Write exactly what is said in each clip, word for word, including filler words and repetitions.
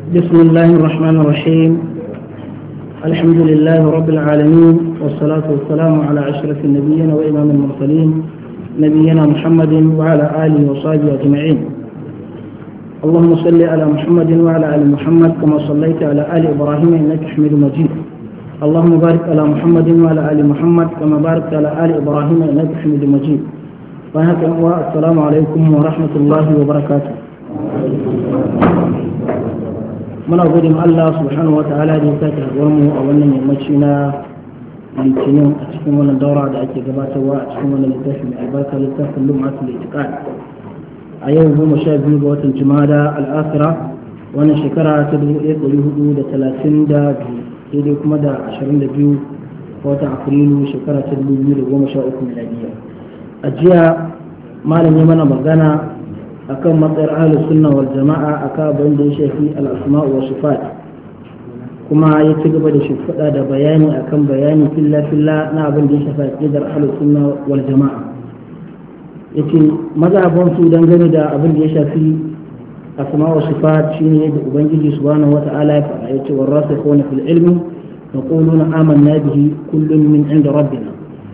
بسم الله الرحمن الرحيم. الحمد لله رب العالمين، والصلاة والسلام على أشرف النبيين وإمام المرسلين نبينا محمد وعلى آله وصحبه أجمعين. اللهم صل على محمد وعلى آل محمد كما صليت على آل إبراهيم إنك حميد مجيد. اللهم بارك على محمد وعلى آل محمد كما باركت على آل إبراهيم إنك حميد مجيد. السلام عليكم ورحمة الله وبركاته. muna gode ma Allah subhanahu wa ta'ala da ya sake haɗuwar mu a wannan yammaci na litinin a cikin wannan daura da ake gabatarwa a cikin wannan littafi mai albarka littafin lum'atul itiqad a yau goma sha biyu ga watan jumada al-akhira wannan shekara ta dubu ɗaya ɗari hudu da talatin da biyu daidai kuma da ashirin da biyu ga watan afrilu shekara ta dubu biyu da goma sha uku miladiya. A jiya malami mana magana akan matsayar ahlus sunna wal jama'a akan abin da ya shafi al-asma' wa sifat, kuma ya ci gaba da shimfiɗa da bayani akan bayani filla filla na abin da ya shafi aqidar ahlus sunna wal jama'a. yace mazhabin su dangane da abin da ya shafi asma' wa sifat shine yadda ubangiji subhanahu wa ta'ala ya faɗa, yace warasikhuna fil ilmi yaquluna amanna bihi kullun min 'inda rabbina.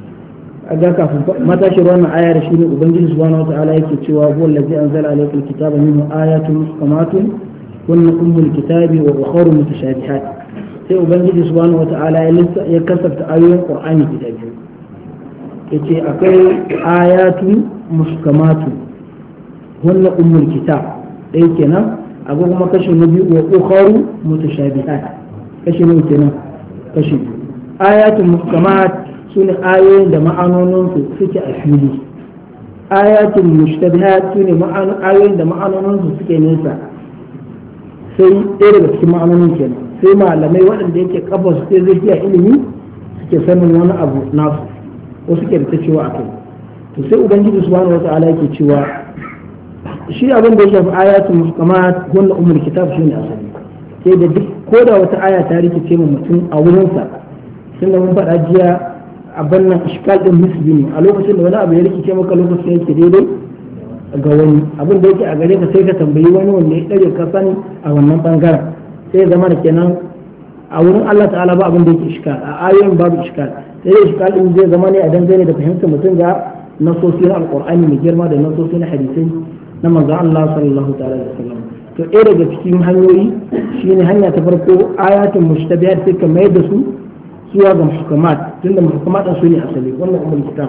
aga kafin matashi wannan ayar shine ubangiji subhanahu wataala yake cewa huwa allazi anzala alayka alkitaba minhu ayatun muhkamatun kunna ummul kitabi wa ukhra mutashabihat. sai ubangiji subhanahu wataala ya kasafta ayoyin qur'ani guda biyu, yace akwai ayatun muhkamatun kunna ummul kitab dai kenan, akwai kuma kashi na biyu wa ukhra mutashabihat kashi ne kenan kashi ayatun muhkamat su ne ayoyin da ma'anoninsu suke a fili, ayatul mushtabihat su ne ayoyin da ma'anoninsu suke nesa. sai ɗaya daga cikin ma'anonin kenan sai malamai waɗanda yake kafa su sai zai iya ilimi suke sanin wani abu nasu ko suke da ta cewa a kai. to sai ubangiji subhanahu wata'ala yake cewa shi abin da ya shafi ayatul muhkamat wannan ummul kitab shi ne asali, sai da duk ko da wata aya ta rikice mu mutum a wurinsa tunda mun faɗa jiya abin nan iskal din misbi ne a lokacin da wani abu ya rikice maka lokacin yake daidai ga wani abin da yake a gare ka sai ka tambayi wani wanda ya dare ka sani a wannan bangaren, sai ya zama da kenan a wurin Allah ta'ala ba abin da yake iskal, a ayoyin babu iskal, sai da iskal din zai zama ne a dangane da fahimtar mutum ga nasosi na alqur'ani mai girma da nasosi na hadisai na manzon Allah sallallahu ta'ala alaihi wasallam. to ɗaya daga cikin hanyoyi shine hanya ta farko ayatul mushtabihat sai ka mai da su zuwa ga muhkamat, tunda muhkamat su ne asali wannan ummul kitab.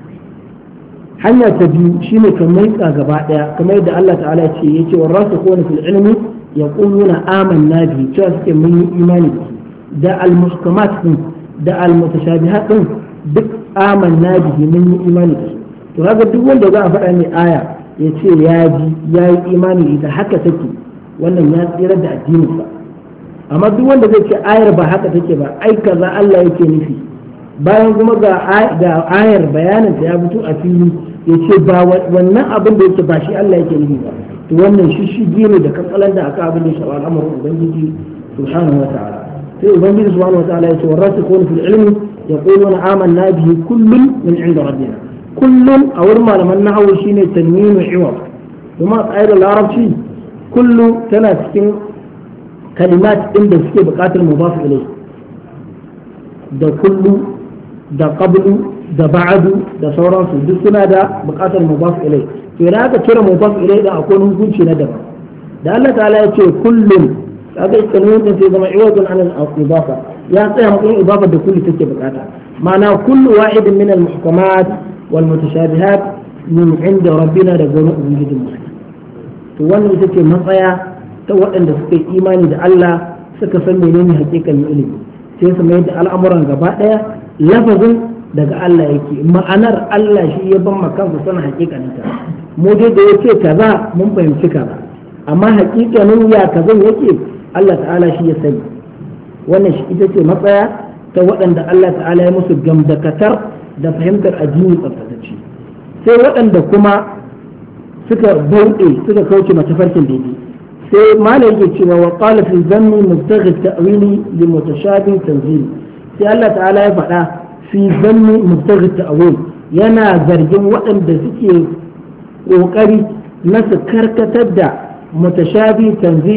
hanya ta biyu shine ka maika gaba daya kamar yadda Allah ta'ala ya ce yace warasikhuna fil ilmi yaquluna amanna bihi, cewa suke mun yi imani da al muhkamat din da al mutashabihat din duk amanna bihi mun yi imani da su. to haka duk wanda za a faɗa mai aya ya ce ya ji ya yi imani da haka take, wannan ya tsira da addinin sa. amma duk wanda zai ce ayar ba haka take ba, ai kaza Allah yake nufi, bayan kuma ga ayar bayanin ta ya fito a fili ya ce ba wannan abin da yake ba shi Allah yake nufi ba, to wannan shi shi ne da katsalan da aka abin da shi al'amarin ubangiji subhanahu wa ta'ala. sai ubangiji subhanahu wa ta'ala ya ce warasikhuna fil ilmi yaquluna amanna bihi kullun min 'inda rabbina. kullun a wurin malaman nahwu shine tanwinu iwad, kuma a tsayar larabci kullu tana cikin kalimat ɗin da suke buƙatar mudaf ilai, da kullu da qablu da ba'du da sauransu duk suna da buƙatar mudaf ilai. to idan aka cire mudaf ilai da akwai hukunci na daban da Allah ta'ala ya ce kullun, kaga iskalmin din sai zama iwadun an al-idafa, ya tsaya matsayin idafa da kullu take buƙata. ma'ana kullu wahidin min al-muhkamat wal mutashabihat min 'inda rabbina da gurin ubangijin mu. to wannan ita ce matsaya ta waɗanda suka yi imani da Allah suka san menene hakikan ilimi, sai su mai da al'amuran gaba ɗaya lafazin daga Allah yake, ma'anar Allah shi ya ban makan su sanin hakikanin ta. mu dai da yace kaza mun fahimci kaza, amma hakikanin ya kazan yake Allah ta'ala shi ya sani. wannan shi ita ce matsaya ta waɗanda Allah ta'ala ya musu gamdakatar da fahimtar addini tsaftatacce. sai waɗanda kuma suka bauɗe suka kauce matafarkin daidai, sai malai yake cewa wa qala fi zanni mubtaghi ta'wili li mutashabih tanzil. sai Allah ta'ala ya faɗa fi zanni mubtaghi ta'wil, yana zargin waɗanda suke kokari na su karkatar da mutashabih tanzil